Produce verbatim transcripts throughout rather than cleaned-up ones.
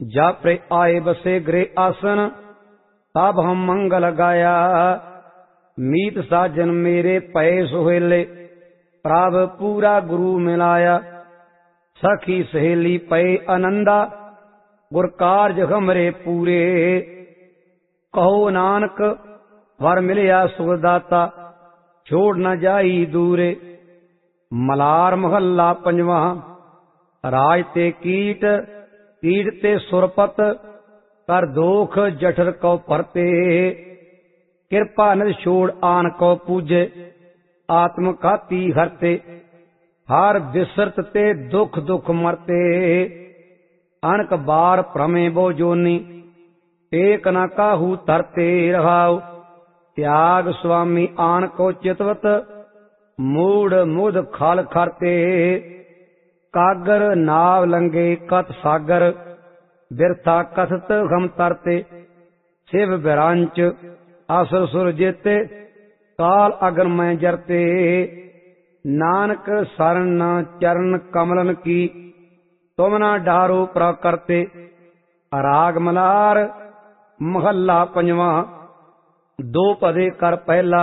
जापरे आए बसे गृह आसन, तब हम मंगल गाया। मीत साजन मेरे पए सुहेले, प्रभ पूरा गुरु मिलाया। सखी सहेली पए आनंदा, गुर कारज हमरे पूरे। कहो नानक वर मिलिया सुखदाता, छोड़ न जाई दूरे। मलार महला पंजवा। राज ते कीट, कीट ते सुरपत, कर दोख जठर को परते। कृपा निध छोड़ आन को पूजे, आत्म घाती हरते। हर बिसरत ते दुख दुख मरते। अनक बार भ्रमे बो जोनी, टेक न काहू तरते रहाओ। त्याग स्वामी आन को चितवत, मूड मुद खाल खरते। कागर नाव लंगे कत सागर, बिरथा कथत हम तरते। शिव बिरांच असुर सुर जेते, काल अगन में जरते। नानक शरण न चरण कमलन की, तुम न डारो प्रकरते। राग मलार महला पंजवा। दो पदे कर पहला,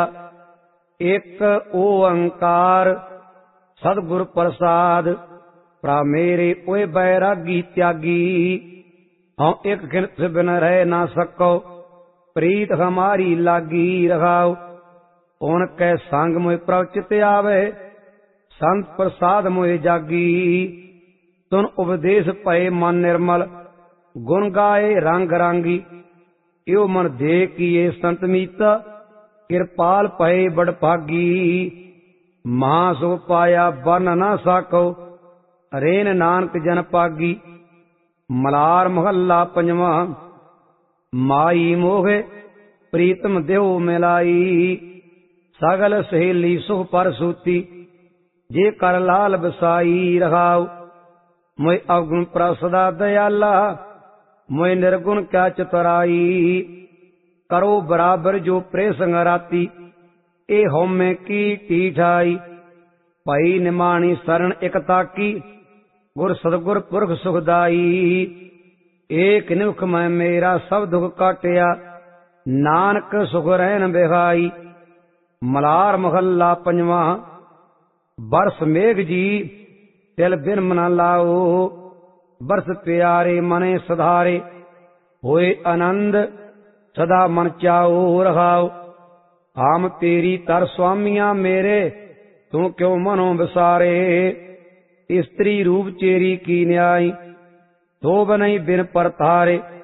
एक ओंकार सतगुर प्रसाद। प्रा मेरे ओए बैरागी त्यागी, हम एक खिंत बिन रह ना सको। प्रीत हमारी लागी रहाओ, उनके संग मोए प्रवचित आवे। संत प्रसाद मोए जागी, सुन उपदेश पए मन निर्मल। गुण गाए रंग रांगी, यो मन दे किए संत मीता। कृपाल पए बड़ भागी, महासुख पाया बन ना साको। रेन नानक जन पागी। मलार महला पंजवा। माई मोहे प्रीतम देव मिलाई, सगल सहेली सुख पर सूती। जे कर लाल बसाई रहाओ, मोय अवगुण प्रसदा दयाला। मोय निर्गुण क्या चतुराई, करो बराबर जो प्रेसंग राती। ए होमे की टीठाई, पई निमाणी शरण एकता की। गुर सतगुर पुरख सुखदाई, एक निमुख में मेरा सब दुख काटिया। नानक सुख रहन बिहाई। मलार महला पंजवा। बरस मेघ जी तिल बिन मना लाओ, बरस प्यारे मने सधारे। होए आनंद सदा मन चाओ रहाओ। हम तेरी तर स्वामिया मेरे, तू क्यों मनो विसारे। स्त्री रूप चेरी की न्याय, तो बनई बिन पर तारे।